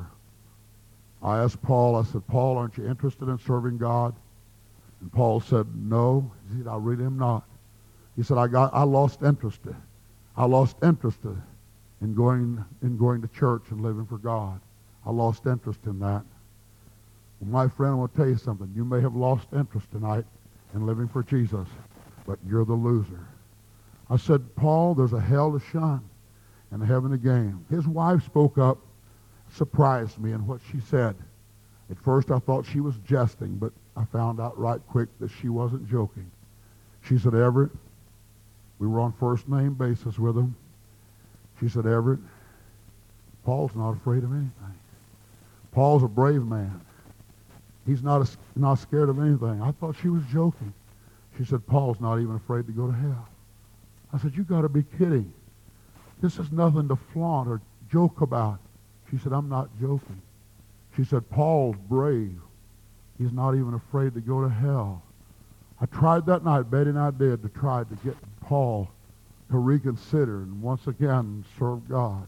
I asked Paul, I said, Paul, aren't you interested in serving God? And Paul said, no. He said, I really am not. He said, I got, I lost interest. I lost interest in going, in going to church and living for God. I lost interest in that. Well, my friend, I want to tell you something. You may have lost interest tonight in living for Jesus, but you're the loser. I said, Paul, there's a hell to shun and a heaven to gain. His wife spoke up, surprised me in what she said. At first I thought she was jesting, but I found out right quick that she wasn't joking. She said, Everett, we were on first name basis with him. She said, Everett, Paul's not afraid of anything. Paul's a brave man. He's not, a, not scared of anything. I thought she was joking. She said, Paul's not even afraid to go to hell. I said, you got to be kidding. This is nothing to flaunt or joke about. She said, I'm not joking. She said, Paul's brave. He's not even afraid to go to hell. I tried that night, Betty and I did, to try to get Paul to reconsider and once again serve God.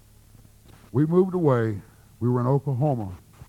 We moved away. We were in Oklahoma.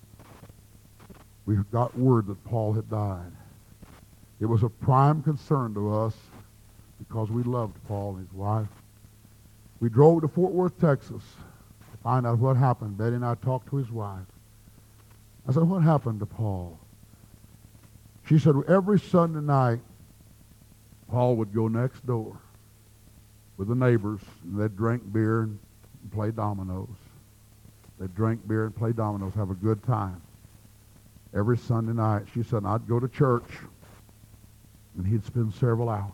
We got word that Paul had died. It was a prime concern to us because we loved Paul and his wife. We drove to Fort Worth, Texas to find out what happened. Betty and I talked to his wife. I said, what happened to Paul? She said, every Sunday night, Paul would go next door with the neighbors, and they'd drink beer and play dominoes. They'd drink beer and play dominoes, have a good time. Every Sunday night, she said, I'd go to church, and he'd spend several hours.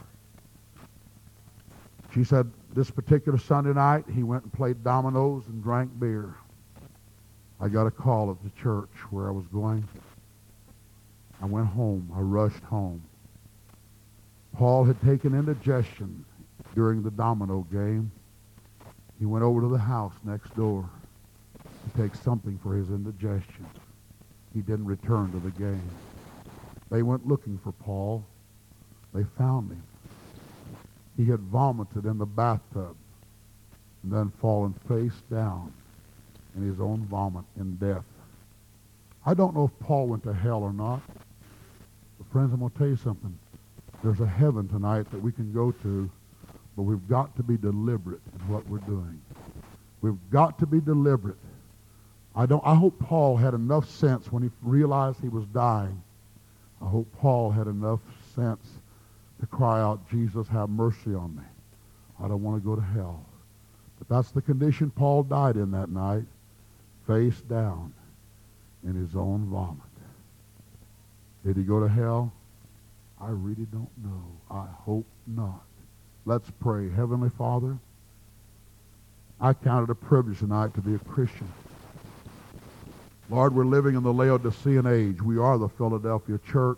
She said, this particular Sunday night, he went and played dominoes and drank beer. I got a call at the church where I was going. I went home. I rushed home. Paul had taken indigestion during the domino game. He went over to the house next door to take something for his indigestion. He didn't return to the game. They went looking for Paul. They found him. He had vomited in the bathtub and then fallen face down in his own vomit in death. I don't know if Paul went to hell or not. But friends, I'm going to tell you something. There's a heaven tonight that we can go to, but we've got to be deliberate in what we're doing. We've got to be deliberate. I don't. I hope Paul had enough sense when he realized he was dying. I hope Paul had enough sense to cry out, Jesus, have mercy on me. I don't want to go to hell. But that's the condition Paul died in that night, face down in his own vomit. Did he go to hell? I really don't know. I hope not. Let's pray. Heavenly Father, I count it a privilege tonight to be a Christian. Lord, we're living in the Laodicean age. We are the Philadelphia church.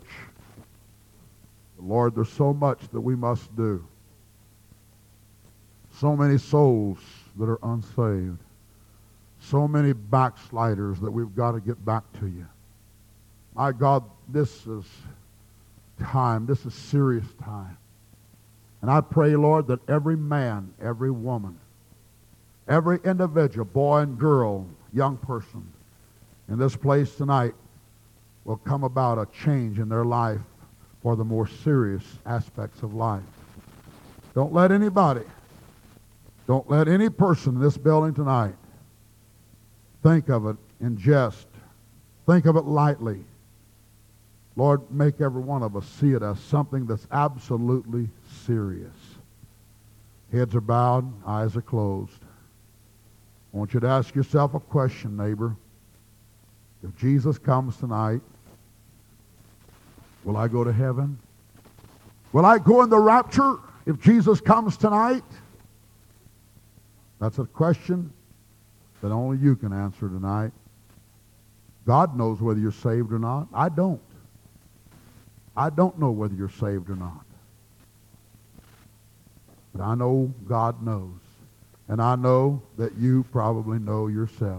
Lord, there's so much that we must do. So many souls that are unsaved. So many backsliders that we've got to get back to you. My God, this is time. This is serious time. And I pray, Lord, that every man, every woman, every individual, boy and girl, young person in this place tonight will come about a change in their life for the more serious aspects of life. Don't let anybody, don't let any person in this building tonight think of it in jest. Think of it lightly. Lord, make every one of us see it as something that's absolutely serious. Heads are bowed, eyes are closed. I want you to ask yourself a question, neighbor. If Jesus comes tonight, will I go to heaven? Will I go in the rapture if Jesus comes tonight? That's a question that only you can answer tonight. God knows whether you're saved or not. I don't. I don't know whether you're saved or not. But I know God knows. And I know that you probably know yourself.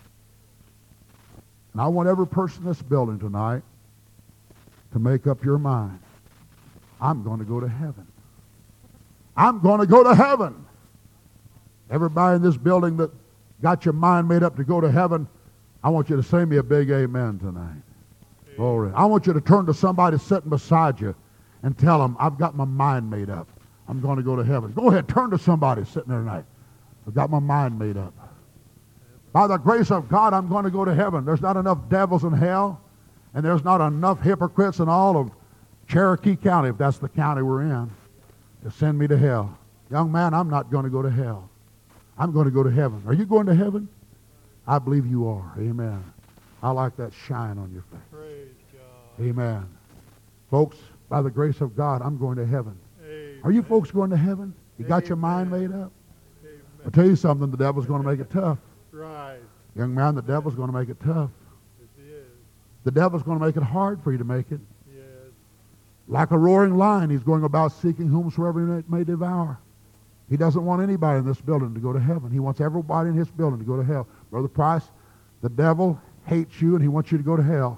And I want every person in this building tonight to make up your mind. I'm going to go to heaven. I'm going to go to heaven. Everybody in this building that got your mind made up to go to heaven, I want you to say me a big amen tonight. Glory. I want you to turn to somebody sitting beside you and tell them, I've got my mind made up. I'm going to go to heaven. Go ahead, turn to somebody sitting there tonight. I've got my mind made up. By the grace of God, I'm going to go to heaven. There's not enough devils in hell, and there's not enough hypocrites in all of Cherokee County, if that's the county we're in, to send me to hell. Young man, I'm not going to go to hell. I'm going to go to heaven. Are you going to heaven? I believe you are. Amen. I like that shine on your face. Praise God. Amen. Folks, by the grace of God, I'm going to heaven. Amen. Are you folks going to heaven? You got your mind made up? Amen. I'll tell you something, the devil's going to make it tough. Right. Young man, the devil's going to make it tough. Yes, he is. The devil's going to make it hard for you to make it. Yes. Like a roaring lion, he's going about seeking whomsoever he may, may devour. He doesn't want anybody in this building to go to heaven. He wants everybody in his building to go to hell. Brother Price, the devil hates you and he wants you to go to hell.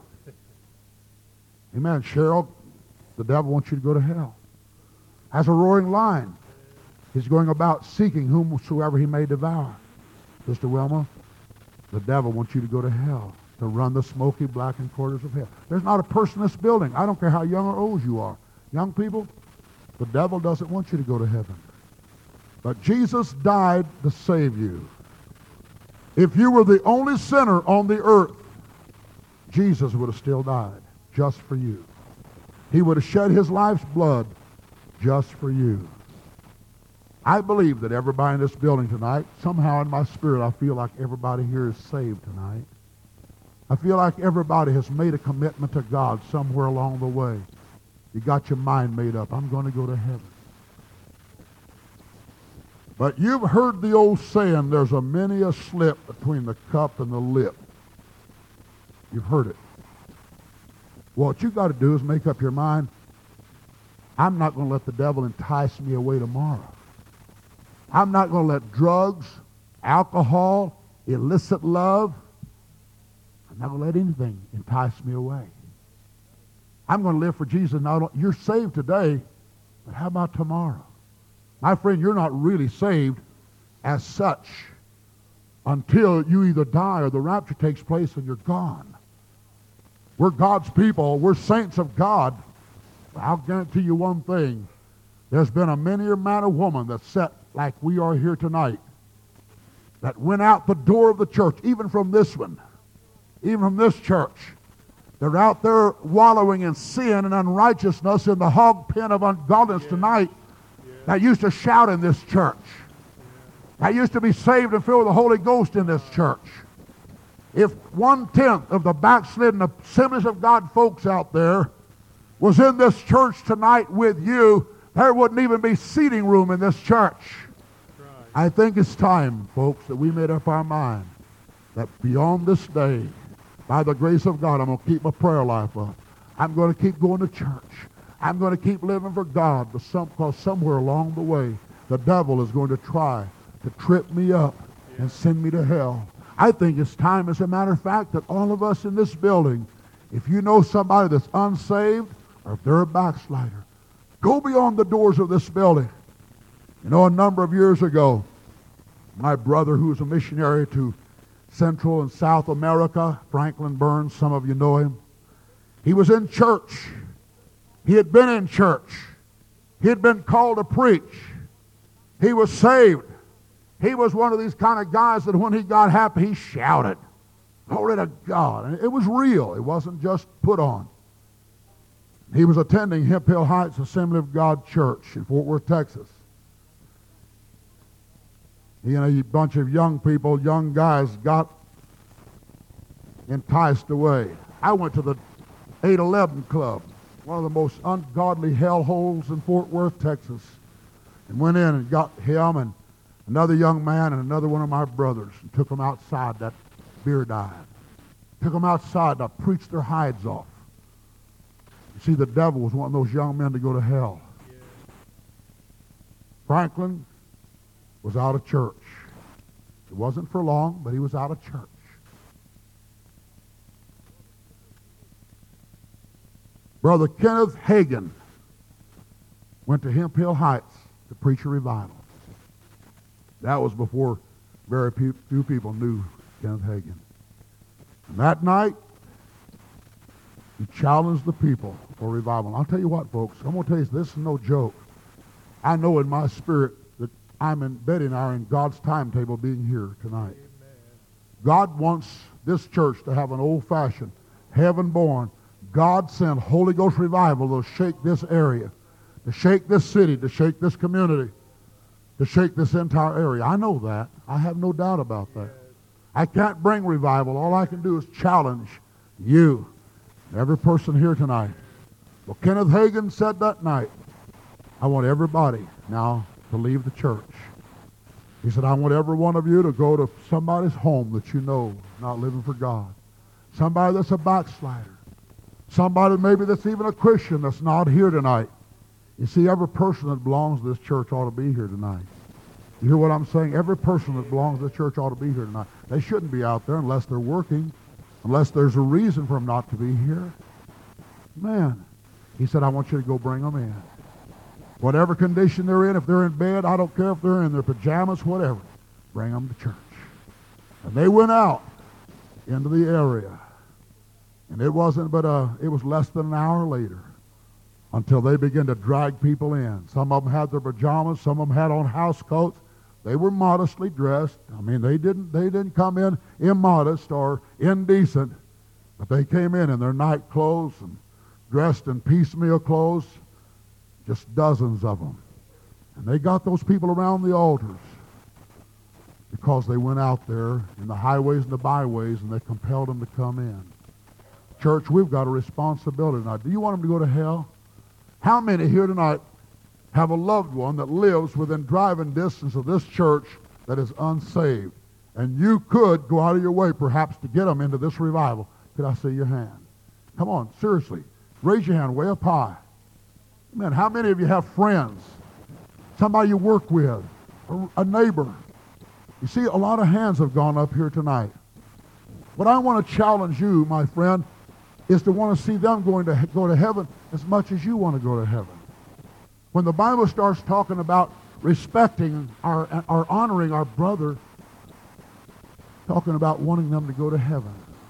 Amen. Cheryl, the devil wants you to go to hell. As a roaring lion, he's going about seeking whomsoever he may devour. Sister Wilma, the devil wants you to go to hell, to run the smoky, blackened corridors of hell. There's not a person in this building, I don't care how young or old you are. Young people, the devil doesn't want you to go to heaven. But Jesus died to save you. If you were the only sinner on the earth, Jesus would have still died just for you. He would have shed his life's blood just for you. I believe that everybody in this building tonight, somehow in my spirit, I feel like everybody here is saved tonight. I feel like everybody has made a commitment to God somewhere along the way. You got your mind made up. I'm going to go to heaven. But you've heard the old saying, there's a many a slip between the cup and the lip. You've heard it. What you've got to do is make up your mind, I'm not going to let the devil entice me away tomorrow. I'm not going to let drugs, alcohol, illicit love, I'm not going to let anything entice me away. I'm going to live for Jesus. Now, you're saved today, but how about tomorrow? My friend, you're not really saved as such until you either die or the rapture takes place and you're gone. We're God's people. We're saints of God. I'll guarantee you one thing. There's been a many a man or woman that sat like we are here tonight that went out the door of the church, even from this one, even from this church. They're out there wallowing in sin and unrighteousness in the hog pen of ungodliness yeah. tonight yeah. that used to shout in this church. Yeah. That used to be saved and filled with the Holy Ghost in this church. If one-tenth of the backslidden Assemblies of God folks out there was in this church tonight with you, there wouldn't even be seating room in this church. Right. I think it's time, folks, that we made up our mind that beyond this day, by the grace of God, I'm going to keep my prayer life up. I'm going to keep going to church. I'm going to keep living for God, but some, because somewhere along the way, the devil is going to try to trip me up yeah. and send me to hell. I think it's time, as a matter of fact, that all of us in this building, if you know somebody that's unsaved, or if they're a backslider, go beyond the doors of this building. You know, a number of years ago, my brother, who was a missionary to Central and South America, Franklin Burns, some of you know him, he was in church, He had been in church. He had been called to preach. He was saved. He was one of these kind of guys that when he got happy, he shouted. Glory to God. And it was real. It wasn't just put on. He was attending Hemp Hill Heights Assembly of God Church in Fort Worth, Texas. He and a bunch of young people, young guys, got enticed away. I went to the eight eleven Club, one of the most ungodly hellholes in Fort Worth, Texas, and went in and got him and another young man and another one of my brothers and took them outside that beer dive. Took them outside to preach their hides off. You see, the devil was wanting those young men to go to hell. Yeah. Franklin was out of church. It wasn't for long, but he was out of church. Brother Kenneth Hagin went to Hemp Hill Heights to preach a revival. That was before very few people knew Kenneth Hagin. And that night, he challenged the people for revival. And I'll tell you what, folks, I'm going to tell you this is no joke. I know in my spirit that I'm in, Betty and I are in God's timetable being here tonight. Amen. God wants this church to have an old-fashioned, heaven-born, God-sent Holy Ghost revival to shake this area, to shake this city, to shake this community, to shake this entire area. I know that. I have no doubt about that. I can't bring revival. All I can do is challenge you, every person here tonight. Well, Kenneth Hagin said that night, I want everybody now to leave the church. He said, I want every one of you to go to somebody's home that you know not living for God. Somebody that's a backslider. Somebody maybe that's even a Christian that's not here tonight. You see, every person that belongs to this church ought to be here tonight. You hear what I'm saying? Every person that belongs to the church ought to be here tonight. They shouldn't be out there unless they're working, unless there's a reason for them not to be here. Man, he said, I want you to go bring them in. Whatever condition they're in, if they're in bed, I don't care if they're in their pajamas, whatever. Bring them to church. And they went out into the area. And it wasn't but a, it was less than an hour later until they began to drag people in. Some of them had their pajamas, some of them had on house coats. They were modestly dressed. I mean, they didn't they didn't come in immodest or indecent, but they came in in their night clothes and dressed in piecemeal clothes, just dozens of them. And they got those people around the altars because they went out there in the highways and the byways and they compelled them to come in. Church, we've got a responsibility tonight. Do you want them to go to hell? How many here tonight have a loved one that lives within driving distance of this church that is unsaved? And you could go out of your way perhaps to get them into this revival. Could I see your hand? Come on, seriously. Raise your hand way up high. Man, how many of you have friends? Somebody you work with? A, a neighbor? You see, a lot of hands have gone up here tonight. What I want to challenge you, my friend, is to want to see them going to go to heaven as much as you want to go to heaven. When the Bible starts talking about respecting our, or honoring our brother, talking about wanting them to go to heaven.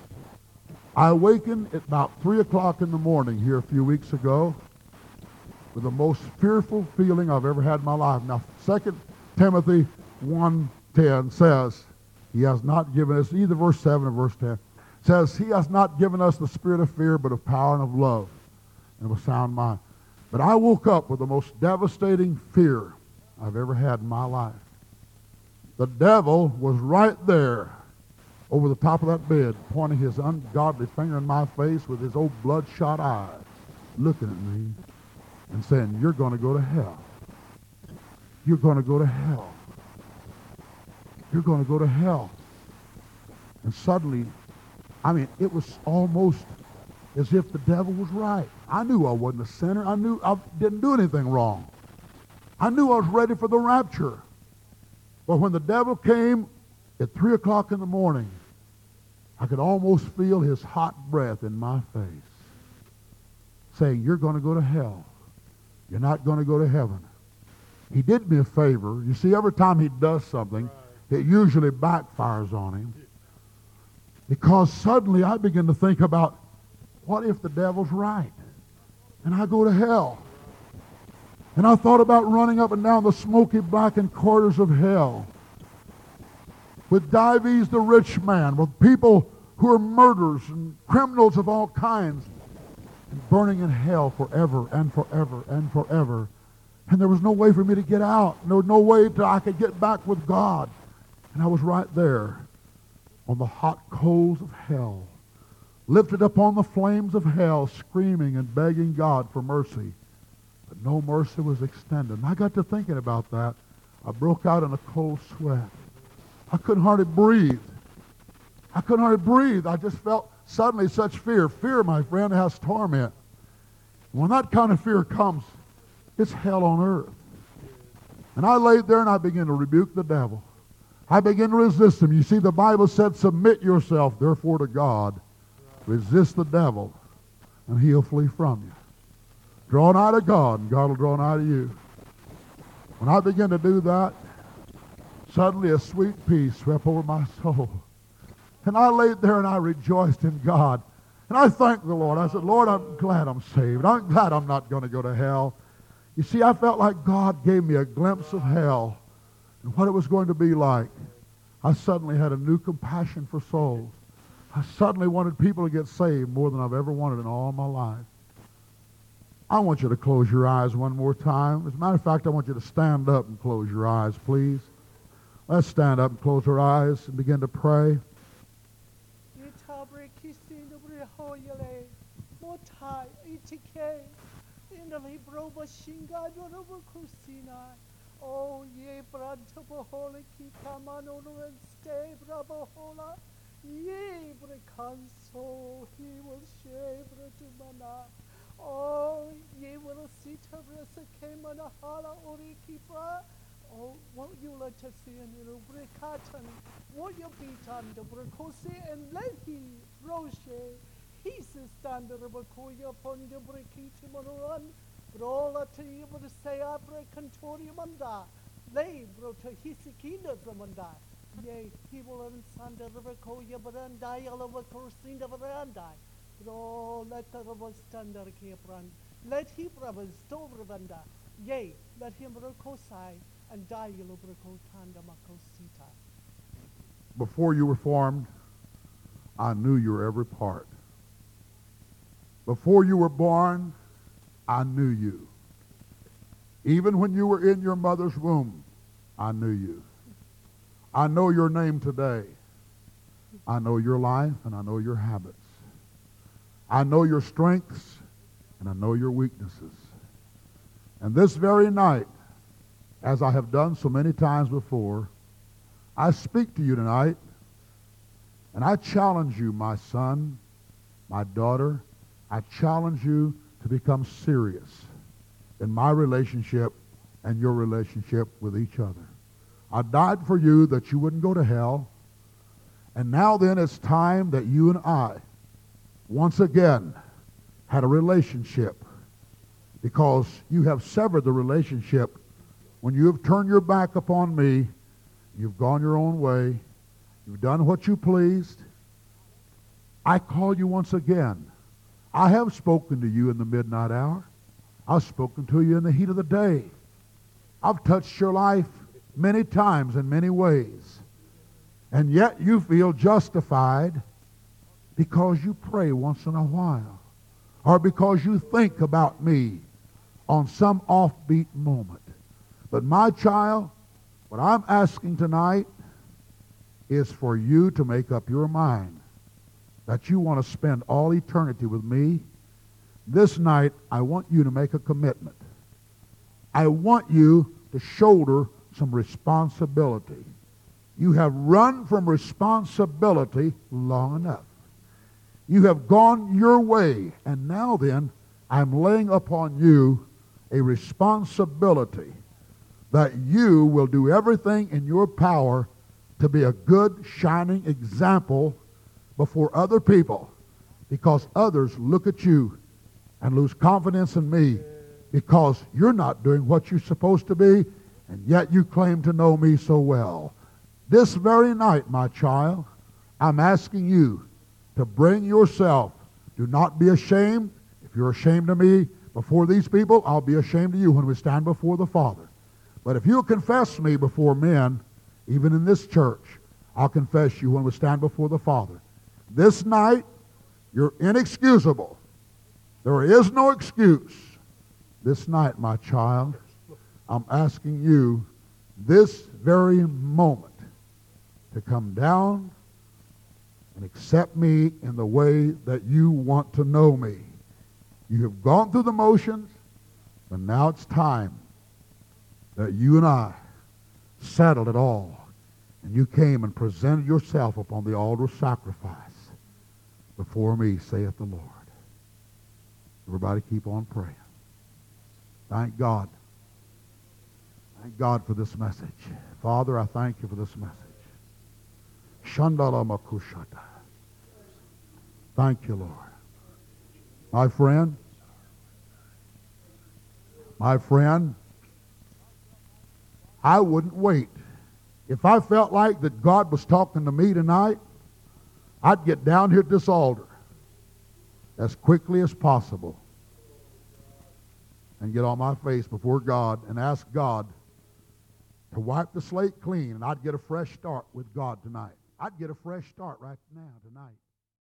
I awakened at about three o'clock in the morning here a few weeks ago with the most fearful feeling I've ever had in my life. Now, Second Timothy one ten says, he has not given us, either verse seven or verse ten, says, he has not given us the spirit of fear, but of power and of love and of a sound mind. But I woke up with the most devastating fear I've ever had in my life. The devil was right there over the top of that bed, pointing his ungodly finger in my face with his old bloodshot eyes, looking at me and saying, you're going to go to hell. You're going to go to hell. You're going to go to hell. And suddenly, I mean, it was almost as if the devil was right. I knew I wasn't a sinner. I knew I didn't do anything wrong. I knew I was ready for the rapture. But when the devil came at three o'clock in the morning, I could almost feel his hot breath in my face, saying, you're going to go to hell. You're not going to go to heaven. He did me a favor. You see, every time he does something, it usually backfires on him. Because suddenly I begin to think about, what if the devil's right? and I go to hell. And I thought about running up and down the smoky blackened corridors of hell with Dives the rich man, with people who are murderers and criminals of all kinds, and burning in hell forever and forever and forever. And there was no way for me to get out. There was no way that I could get back with God. And I was right there on the hot coals of hell, lifted up on the flames of hell, screaming and begging God for mercy. But no mercy was extended. And I got to thinking about that. I broke out in a cold sweat. I couldn't hardly breathe. I couldn't hardly breathe. I just felt suddenly such fear. Fear, my friend, has torment. When that kind of fear comes, it's hell on earth. And I laid there and I began to rebuke the devil. I began to resist him. You see, the Bible said, submit yourself, therefore, to God. Resist the devil, and he'll flee from you. Draw nigh to God, and God will draw nigh to you. When I began to do that, suddenly a sweet peace swept over my soul. And I laid there and I rejoiced in God. And I thanked the Lord. I said, Lord, I'm glad I'm saved. I'm glad I'm not going to go to hell. You see, I felt like God gave me a glimpse of hell and what it was going to be like. I suddenly had a new compassion for souls. I suddenly wanted people to get saved more than I've ever wanted in all my life. I want you to close your eyes one more time. As a matter of fact, I want you to stand up and close your eyes, please. Let's stand up and close our eyes and begin to pray. Oh, ye branta bohola kita manolo and stay brabohola. Ye brekanso, he will shave retumana. Oh, ye will see tabresa kemana hala orikipra. Oh, won't you let us see in your brekatan? Won't you beat on the brekosi and let he roche? He says stand the rebakoya upon the brekiti monoran. Brola to you would say abre cantoriumanda. Lay bro to hisikina dramanda. Yea, he will unsand the rebakoya barandai alava corsinda barandai. Bro, let the rubber standard keepran. Let he brothers stovranda. Yea, let him rokosai and die yellobrokotanda makosita. Before you were formed, I knew your every part. Before you were born, I knew you. Even when you were in your mother's womb, I knew you. I know your name today. I know your life and I know your habits. I know your strengths and I know your weaknesses. And this very night, as I have done so many times before, I speak to you tonight and I challenge you, my son, my daughter, I challenge you to become serious in my relationship and your relationship with each other. I died for you that you wouldn't go to hell. And now then it's time that you and I once again had a relationship, because you have severed the relationship when you have turned your back upon me. You've gone your own way. You've done what you pleased. I call you once again. I have spoken to you in the midnight hour. I've spoken to you in the heat of the day. I've touched your life many times in many ways. And yet you feel justified because you pray once in a while, or because you think about me on some offbeat moment. But my child, what I'm asking tonight is for you to make up your mind that you want to spend all eternity with me. This night, I want you to make a commitment. I want you to shoulder some responsibility. You have run from responsibility long enough. You have gone your way, and now then, I'm laying upon you a responsibility that you will do everything in your power to be a good, shining example before other people, because others look at you and lose confidence in me because you're not doing what you're supposed to be, and yet you claim to know me so well. This very night, my child, I'm asking you to bring yourself. Do not be ashamed. If you're ashamed of me, Before these people, I'll be ashamed of you when we stand before the Father. But if you'll confess me before men, even in this church, I'll confess you when we stand before the Father. This night, you're inexcusable. There is no excuse. This night, my child, I'm asking you this very moment to come down and accept me in the way that you want to know me. You have gone through the motions, but now it's time that you and I settled it all. And you came and presented yourself upon the altar of sacrifice before me, saith the Lord. Everybody keep on praying. Thank God. Thank God for this message. Father, I thank you for this message. Shandala makushata. Thank you, Lord. My friend, my friend, I wouldn't wait. If I felt like that God was talking to me tonight, I'd get down here at this altar as quickly as possible and get on my face before God and ask God to wipe the slate clean, and I'd get a fresh start with God tonight. I'd get a fresh start right now, tonight.